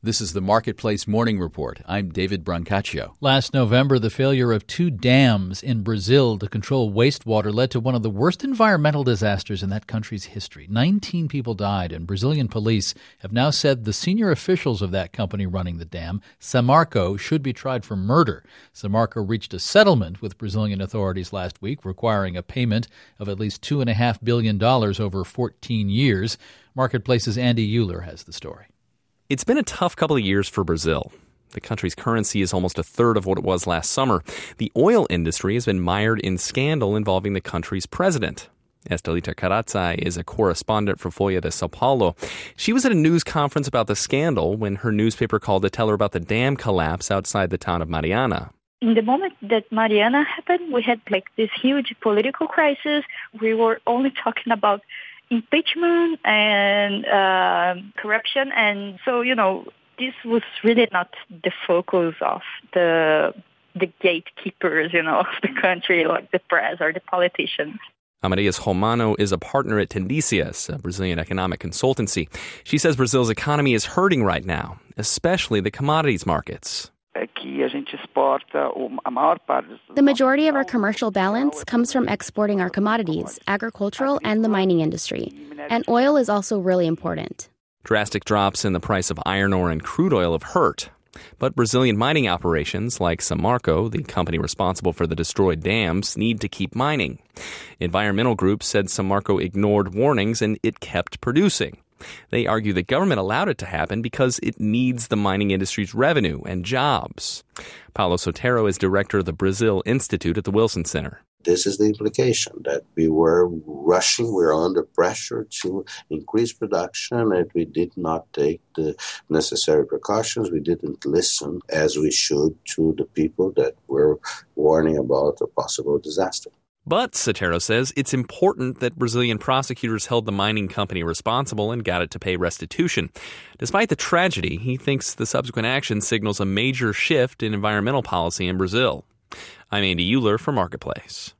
This is the Marketplace Morning Report. I'm David Brancaccio. Last November, the failure of 2 dams in Brazil to control wastewater led to one of the worst environmental disasters in that country's history. 19 people died, and Brazilian police have now said the senior officials of that company running the dam, Samarco, should be tried for murder. Samarco reached a settlement with Brazilian authorities last week, requiring a payment of at least $2.5 billion over 14 years. Marketplace's Andy Euler has the story. It's been a tough couple of years for Brazil. The country's currency is almost a third of what it was last summer. The oil industry has been mired in scandal involving the country's president. Estelita Caratzai is a correspondent for Folha de Sao Paulo. She was at a news conference about the scandal when her newspaper called to tell her about the dam collapse outside the town of Mariana. In the moment that Mariana happened, we had this huge political crisis. We were only talking about impeachment and corruption. And so, this was really not the focus of the gatekeepers, of the country, like the press or the politicians. Amadeus Romano is a partner at Tendicias, a Brazilian economic consultancy. She says Brazil's economy is hurting right now, especially the commodities markets. The majority of our commercial balance comes from exporting our commodities, agricultural and the mining industry. And oil is also really important. Drastic drops in the price of iron ore and crude oil have hurt. But Brazilian mining operations like Samarco, the company responsible for the destroyed dams, need to keep mining. Environmental groups said Samarco ignored warnings and it kept producing. They argue the government allowed it to happen because it needs the mining industry's revenue and jobs. Paulo Sotero is director of the Brazil Institute at the Wilson Center. This is the implication, that we were rushing, we were under pressure to increase production, and we did not take the necessary precautions. We didn't listen as we should to the people that were warning about a possible disaster. But, Sotero says, it's important that Brazilian prosecutors held the mining company responsible and got it to pay restitution. Despite the tragedy, he thinks the subsequent action signals a major shift in environmental policy in Brazil. I'm Andy Euler for Marketplace.